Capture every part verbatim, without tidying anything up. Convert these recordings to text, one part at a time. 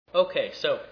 Okay, so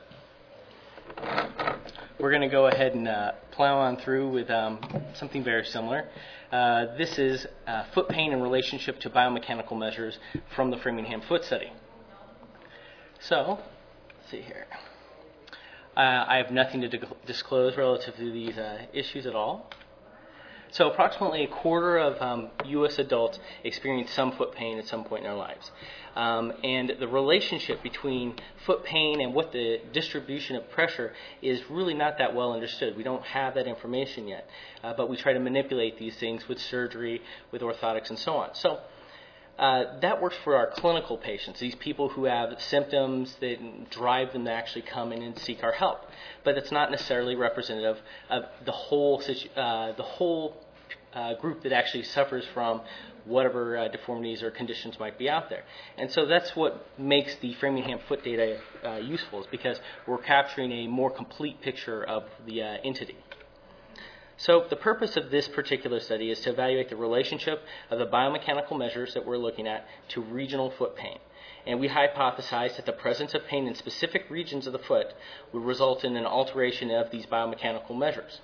we're going to go ahead and uh, plow on through with um, something very similar. Uh, this is uh, foot pain in relationship to biomechanical measures from the Framingham Foot Study. So, let's see here. Uh, I have nothing to di- disclose relative to these uh, issues at all. So approximately a quarter of um, U S adults experience some foot pain at some point in their lives. Um, and the relationship between foot pain and what the distribution of pressure is really not that well understood. We don't have that information yet, uh, but we try to manipulate these things with surgery, with orthotics, and so on. So uh, that works for our clinical patients, these people who have symptoms that drive them to actually come in and seek our help. But it's not necessarily representative of the whole situ- uh, the whole uh, group that actually suffers from whatever uh, deformities or conditions might be out there. And so that's what makes the Framingham foot data uh, useful, is because we're capturing a more complete picture of the uh, entity. So the purpose of this particular study is to evaluate the relationship of the biomechanical measures that we're looking at to regional foot pain. And we hypothesized that the presence of pain in specific regions of the foot would result in an alteration of these biomechanical measures.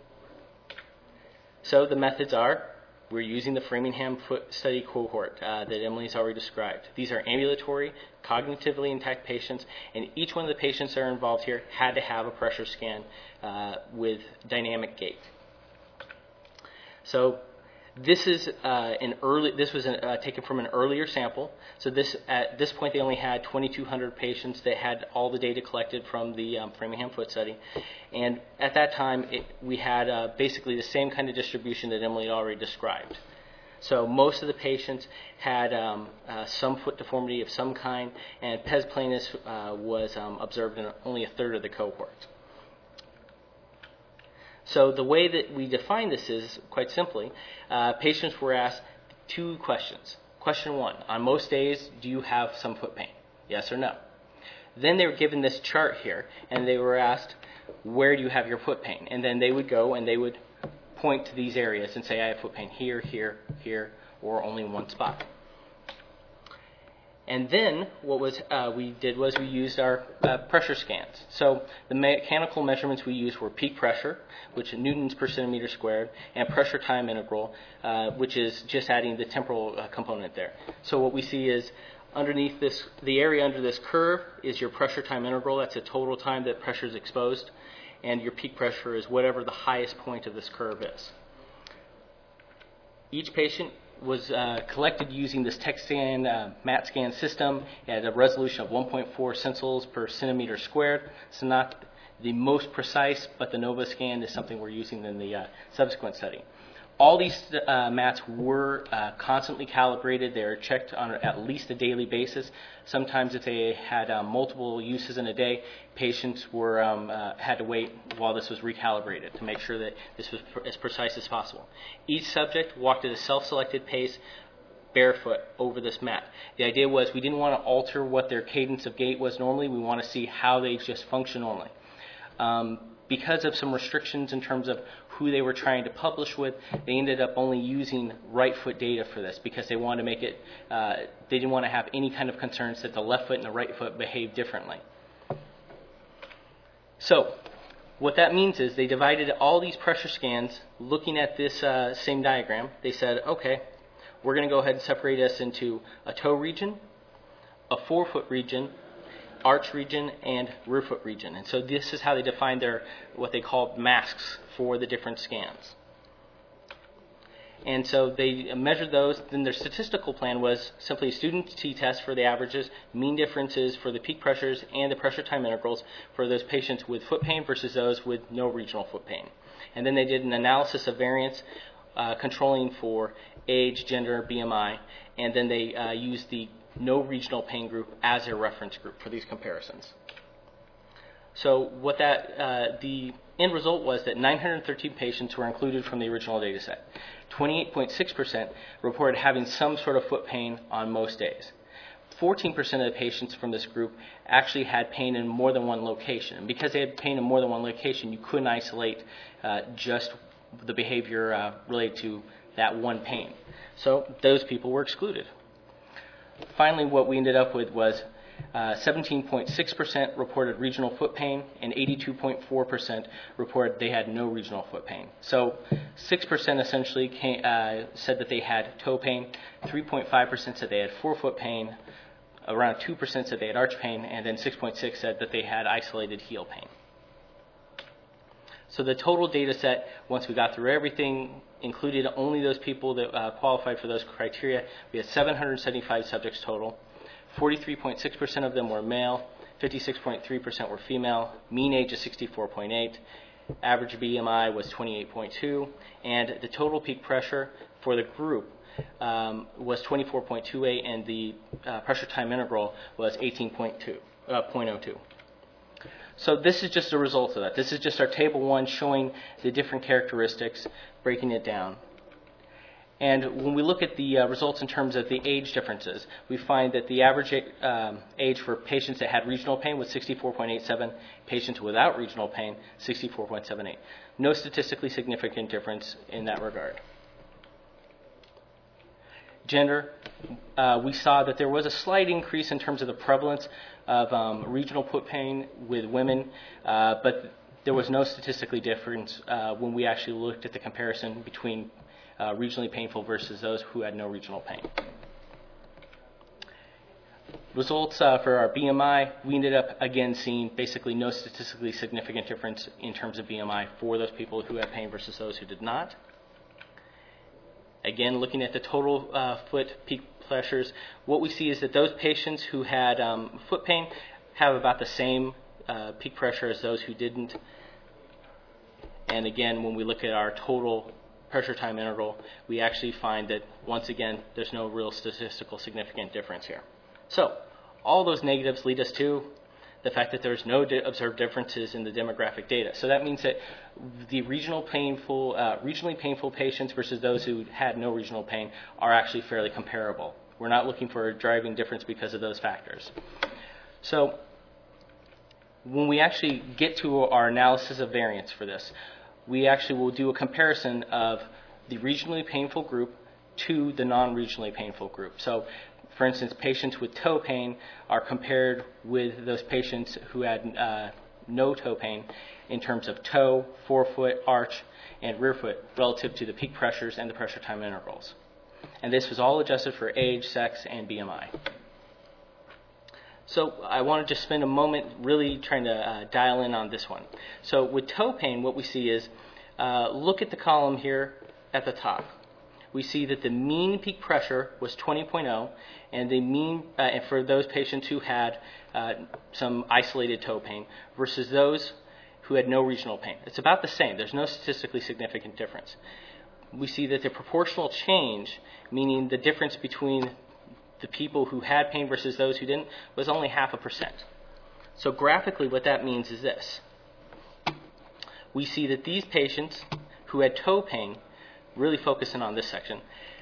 So the methods are, we're using the Framingham Foot Study cohort uh, that Emily's already described. These are ambulatory, cognitively intact patients, and each one of the patients that are involved here had to have a pressure scan uh, with dynamic gait. So this is uh, an early. This was an, uh, taken from an earlier sample. So this at this point they only had twenty-two hundred patients that had all the data collected from the um, Framingham Foot Study, and at that time it, we had uh, basically the same kind of distribution that Emily already described. So most of the patients had um, uh, some foot deformity of some kind, and pes planus uh, was um, observed in only a third of the cohort. So the way that we define this is, quite simply, uh, patients were asked two questions. Question one, on most days, do you have some foot pain? Yes or no? Then they were given this chart here, and they were asked, where do you have your foot pain? And then they would go and they would point to these areas and say, I have foot pain here, here, here, or only in one spot. And then what was uh, we did was we used our uh, pressure scans. So the mechanical measurements we used were peak pressure, which is newtons per centimeter squared, and pressure time integral, uh, which is just adding the temporal uh, component there. So what we see is underneath this, the area under this curve is your pressure time integral. That's the total time that pressure is exposed. And your peak pressure is whatever the highest point of this curve is. Each patient was uh, collected using this TechScan uh, MAT scan system at a resolution of one point four stencils per centimeter squared. So not the most precise, but the NovaScan is something we're using in the uh, subsequent study. All these uh, mats were uh, constantly calibrated. They're checked on at least a daily basis. Sometimes if they had uh, multiple uses in a day, patients were um, uh, had to wait while this was recalibrated to make sure that this was pr- as precise as possible. Each subject walked at a self-selected pace, barefoot, over this mat. The idea was we didn't want to alter what their cadence of gait was normally. We want to see how they just function normally. Um, because of some restrictions in terms of who they were trying to publish with, they ended up only using right foot data for this because they wanted to make it, uh, they didn't want to have any kind of concerns that the left foot and the right foot behave differently. So what that means is they divided all these pressure scans looking at this uh, same diagram. They said, okay, we're going to go ahead and separate us into a toe region, a forefoot region, arch region, and rear foot region. And so this is how they defined their, what they called masks for the different scans. And so they measured those. Then their statistical plan was simply a student t-test for the averages, mean differences for the peak pressures, and the pressure time integrals for those patients with foot pain versus those with no regional foot pain. And then they did an analysis of variance, uh, controlling for age, gender, B M I, and then they uh, used the no regional pain group as a reference group for these comparisons. So what that uh, the end result was that nine hundred thirteen patients were included from the original data set. twenty-eight point six percent reported having some sort of foot pain on most days. fourteen percent of the patients from this group actually had pain in more than one location. And because they had pain in more than one location, you couldn't isolate uh, just the behavior uh, related to that one pain. So those people were excluded. Finally, what we ended up with was Uh, seventeen point six percent reported regional foot pain, and eighty-two point four percent reported they had no regional foot pain. So six percent essentially came, uh, said that they had toe pain, three point five percent said they had forefoot pain, around two percent said they had arch pain, and then six point six percent said that they had isolated heel pain. So the total data set, once we got through everything, included only those people that uh, qualified for those criteria. We had seven hundred seventy-five subjects total. forty-three point six percent of them were male, fifty-six point three percent were female, mean age is sixty-four point eight, average B M I was twenty-eight point two, and the total peak pressure for the group um, was twenty-four point two eight, and the uh, pressure time integral was eighteen point oh two. So this is just a result of that. This is just our table one showing the different characteristics, breaking it down. And when we look at the uh, results in terms of the age differences, we find that the average um, age for patients that had regional pain was sixty-four point eight seven, patients without regional pain, sixty-four point seven eight. No statistically significant difference in that regard. Gender, uh, we saw that there was a slight increase in terms of the prevalence of um, regional foot pain with women, uh, but there was no statistically difference uh, when we actually looked at the comparison between uh, regionally painful versus those who had no regional pain. Results uh, for our B M I, we ended up again seeing basically no statistically significant difference in terms of B M I for those people who had pain versus those who did not. Again, looking at the total uh, foot peak pressures, what we see is that those patients who had um, foot pain have about the same uh, peak pressure as those who didn't. And again, when we look at our total pressure time integral, we actually find that, once again, there's no real statistical significant difference here. So all those negatives lead us to the fact that there's no di- observed differences in the demographic data. So that means that the regional painful, uh, regionally painful patients versus those who had no regional pain are actually fairly comparable. We're not looking for a driving difference because of those factors. So when we actually get to our analysis of variance for this, we actually will do a comparison of the regionally painful group to the non-regionally painful group. So for instance, patients with toe pain are compared with those patients who had uh, no toe pain in terms of toe, forefoot, arch, and rear foot relative to the peak pressures and the pressure time integrals. And this was all adjusted for age, sex, and B M I. So I want to just spend a moment really trying to uh, dial in on this one. So with toe pain, what we see is, uh, look at the column here at the top. We see that the mean peak pressure was twenty point oh, and the mean uh, and for those patients who had uh, some isolated toe pain versus those who had no regional pain. It's about the same. There's no statistically significant difference. We see that the proportional change, meaning the difference between the people who had pain versus those who didn't, was only half a percent. So graphically, what that means is this. We see that these patients who had toe pain, really focusing on this section,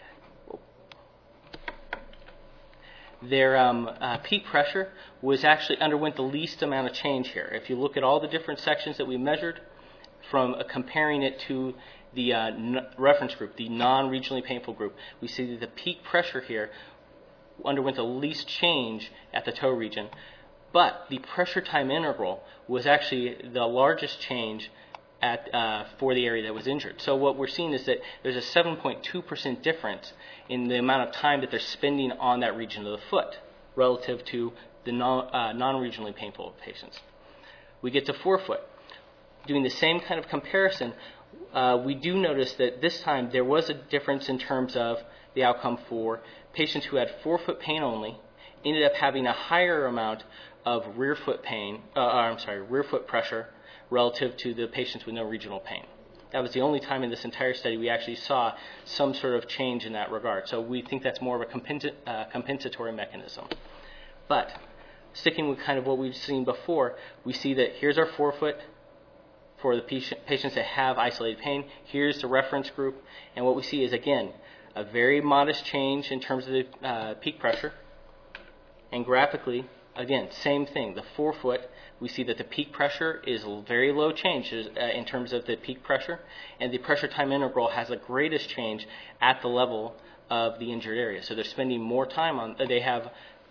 their um, uh, peak pressure was actually underwent the least amount of change here. If you look at all the different sections that we measured, from uh, comparing it to the uh, n- reference group, the non-regionally painful group, we see that the peak pressure here underwent the least change at the toe region, but the pressure time integral was actually the largest change at uh, for the area that was injured. So what we're seeing is that there's a seven point two percent difference in the amount of time that they're spending on that region of the foot relative to the non, uh, non-regionally painful patients. We get to forefoot. Doing the same kind of comparison, uh, we do notice that this time there was a difference in terms of the outcome for patients who had forefoot pain only, ended up having a higher amount of rear foot pain, uh, I'm sorry, rear foot pressure relative to the patients with no regional pain. That was the only time in this entire study we actually saw some sort of change in that regard. So we think that's more of a compensa- uh, compensatory mechanism. But sticking with kind of what we've seen before, we see that here's our forefoot for the patient, patients that have isolated pain. Here's the reference group. And what we see is, again, a very modest change in terms of the uh, peak pressure. And graphically, again, same thing. The forefoot, we see that the peak pressure is very low change uh, in terms of the peak pressure, and the pressure time integral has the greatest change at the level of the injured area. So they're spending more time on, they have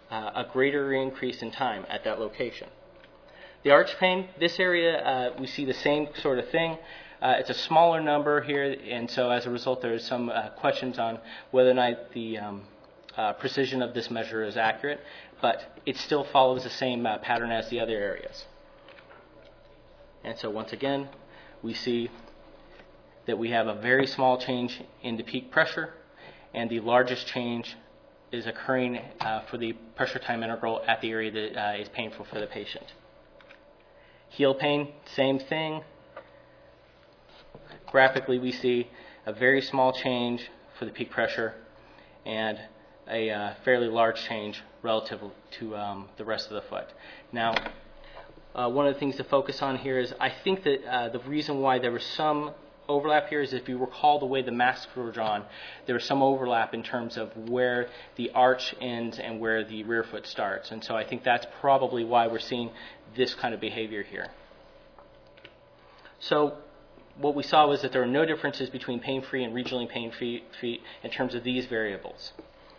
uh, a greater increase in time at that location. The arch pain, this area, uh, we see the same sort of thing. Uh, it's a smaller number here, and so as a result, there's some uh, questions on whether or not the um, uh, precision of this measure is accurate, but it still follows the same uh, pattern as the other areas. And so once again, we see that we have a very small change in the peak pressure, and the largest change is occurring uh, for the pressure time interval at the area that uh, is painful for the patient. Heel pain, same thing. Graphically, we see a very small change for the peak pressure and a uh, fairly large change relative to um, the rest of the foot. Now, uh, one of the things to focus on here is I think that uh, the reason why there was some overlap here is if you recall the way the masks were drawn, there was some overlap in terms of where the arch ends and where the rear foot starts. And so I think that's probably why we're seeing this kind of behavior here. So what we saw was that there are no differences between pain-free and regionally pain-free feet in terms of these variables.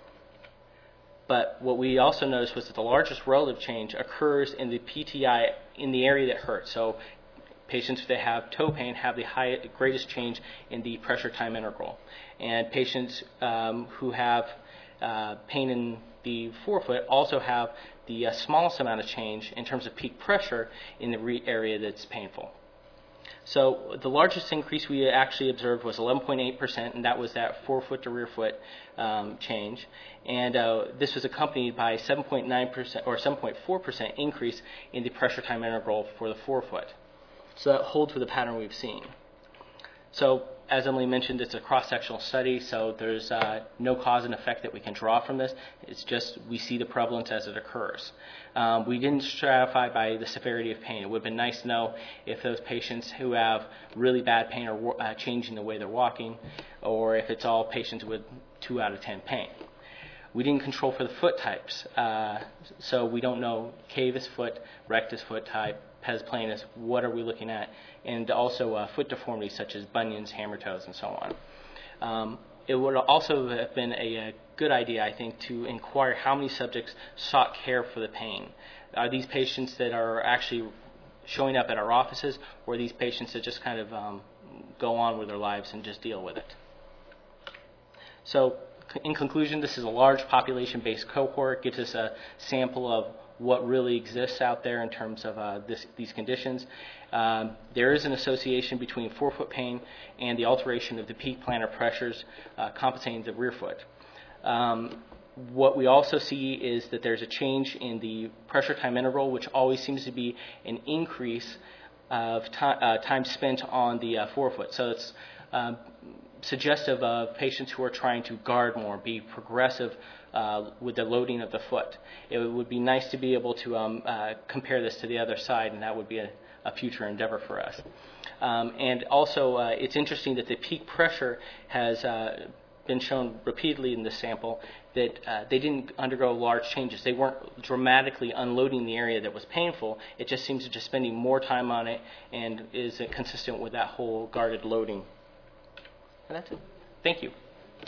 But what we also noticed was that the largest relative change occurs in the P T I in the area that hurts. So patients that have toe pain have the highest, greatest change in the pressure time interval. And patients um, who have uh, pain in the forefoot also have the uh, smallest amount of change in terms of peak pressure in the re- area that's painful. So the largest increase we actually observed was eleven point eight percent, and that was that forefoot to rear foot um, change. And uh, this was accompanied by seven point nine percent or seven point four percent increase in the pressure time interval for the forefoot. So that holds with the pattern we've seen. So as Emily mentioned, it's a cross-sectional study, so there's uh, no cause and effect that we can draw from this. It's just we see the prevalence as it occurs. Um, we didn't stratify by the severity of pain. It would have been nice to know if those patients who have really bad pain are uh, changing the way they're walking, or if it's all patients with two out of ten pain. We didn't control for the foot types, uh, so we don't know cavus foot, rectus foot type, pes planus, what are we looking at, and also uh, foot deformities such as bunions, hammer toes, and so on. Um, it would also have been a, a good idea, I think, to inquire how many subjects sought care for the pain. Are these patients that are actually showing up at our offices, or are these patients that just kind of um, go on with their lives and just deal with it? So, in conclusion, this is a large population-based cohort. It gives us a sample of what really exists out there in terms of uh, this, these conditions. Um, there is an association between forefoot pain and the alteration of the peak plantar pressures uh, compensating the rear foot. Um, what we also see is that there's a change in the pressure time interval, which always seems to be an increase of ti- uh, time spent on the uh, forefoot. So it's um, suggestive of patients who are trying to guard more, be progressive uh, with the loading of the foot. It would be nice to be able to um, uh, compare this to the other side, and that would be a, a future endeavor for us. Um, and also, uh, it's interesting that the peak pressure has uh, been shown repeatedly in this sample that uh, they didn't undergo large changes. They weren't dramatically unloading the area that was painful. It just seems to just spending more time on it and is consistent with that whole guarded loading. And that's it. Thank you.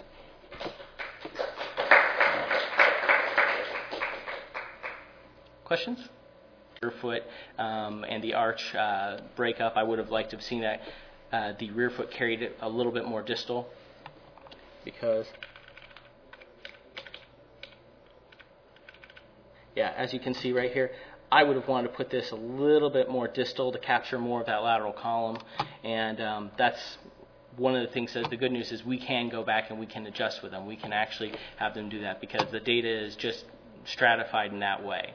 Questions? Rear foot um, and the arch uh, breakup. I would have liked to have seen that uh, the rear foot carried it a little bit more distal, because, yeah, as you can see right here, I would have wanted to put this a little bit more distal to capture more of that lateral column, and um, that's one of the things that the good news is we can go back and we can adjust with them. We can actually have them do that because the data is just stratified in that way.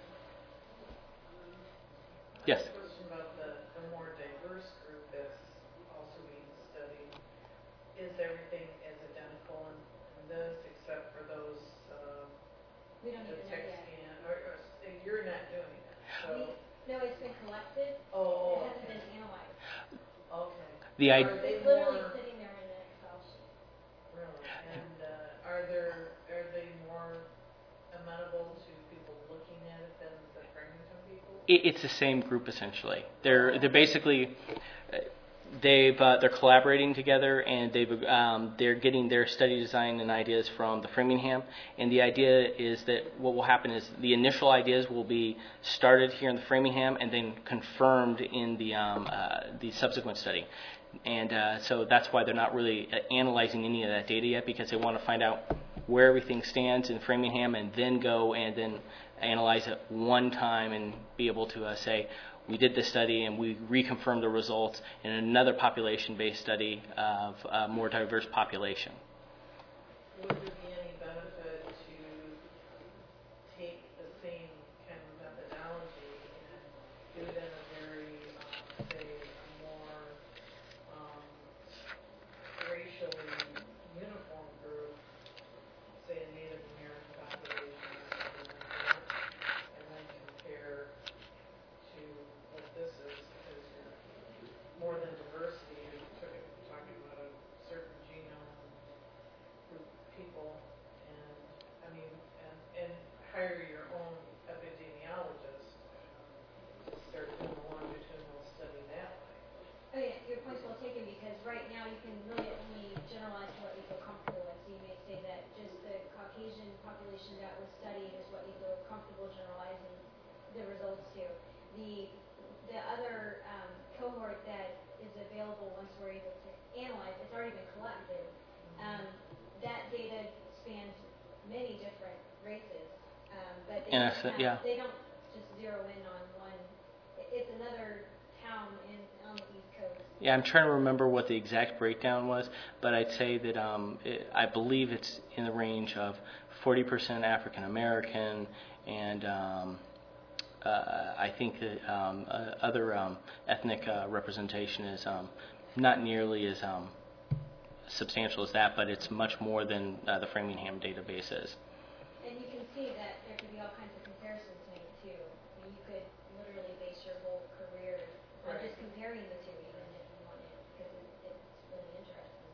Yes? I have a question about the, the more diverse group that's also being studied. Is everything as identical in, in this except for those uh, We don't the even know tech yet. scan? Or, or you're not doing it. So, We, no, it's been collected. oh, It hasn't okay. been analyzed. Okay. The Are I- they It's literally more, sitting there in an Excel sheet. really? And uh, are there are they more amenable to people looking at it than the Framingham people? It, it's the same group essentially. They're they're basically uh, they've uh, they're collaborating together, and they've um, they're getting their study design and ideas from the Framingham. And the idea is that what will happen is the initial ideas will be started here in the Framingham and then confirmed in the um, uh, the subsequent study. And uh, so that's why they're not really uh, analyzing any of that data yet, because they want to find out where everything stands in Framingham and then go and then analyze it one time and be able to uh, say, we did this study and we reconfirmed the results in another population-based study of a more diverse population. Would there be any benefit to take the same kind of methodology and do it in a very, um, say, a more um, racially uniform group, say a Native American population or something like that, and then compare to what this is, because you're more than diversity, you're talking talking about a certain genome group of people, and I mean, and, and hire your own epidemiologist to start doing a longitudinal study that way. Oh yeah, your point's well taken, because right now you can really only generalize to what you feel comfortable with. So you may say that just the Caucasian population that was studied is what you feel comfortable generalizing the results to. The the other um, cohort that is available once we're able to analyze, it's already been collected. Um, that data spans many different races, um, but they, And I don't said- have- yeah. they don't just zero in on one. It- It's another town in on the East Coast. Yeah, I'm trying to remember what the exact breakdown was, but I'd say that um, it, I believe it's in the range of forty percent African American, and um, uh, I think that um, uh, other um, ethnic uh, representation is um, not nearly as um, substantial as that, but it's much more than uh, the Framingham database is. And you can see that there could be all kinds of comparisons made too. I mean, you could literally base your whole career on Right. just comparing the two, even if you wanted, because it, it's really interesting.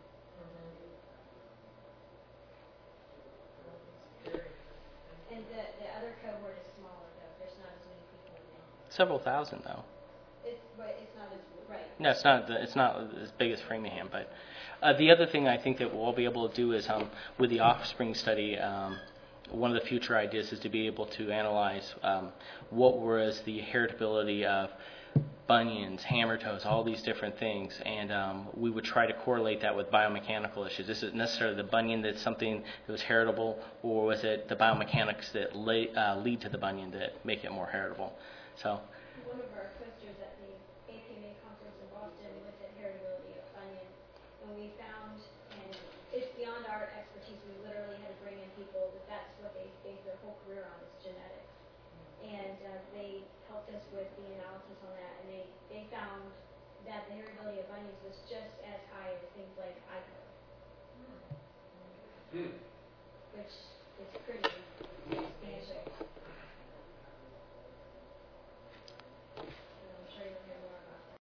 Well, it's very interesting. And the, the other cohort is smaller though. There's not as many people in it. Several thousand, though. It's but it's not as right. No, it's not. the- It's not as big as Framingham, but uh, the other thing I think that we'll all be able to do is um, with the offspring study. Um, one of the future ideas is to be able to analyze um, what was the heritability of bunions, hammer toes, all these different things, and um, we would try to correlate that with biomechanical issues. This isn't necessarily the bunion that's something that was heritable, or was it the biomechanics that lay, uh, lead to the bunion that make it more heritable? So. One of our posters at the A P M A conference in Boston looked at heritability of bunions, and we found, and it's beyond our expertise, we literally had to bring in people that that's what they base their whole career on, is genetics. And uh, they helped us with the analysis on that, and they, they found that the heritability of bunions was just as high as things like eye color, which is pretty substantial.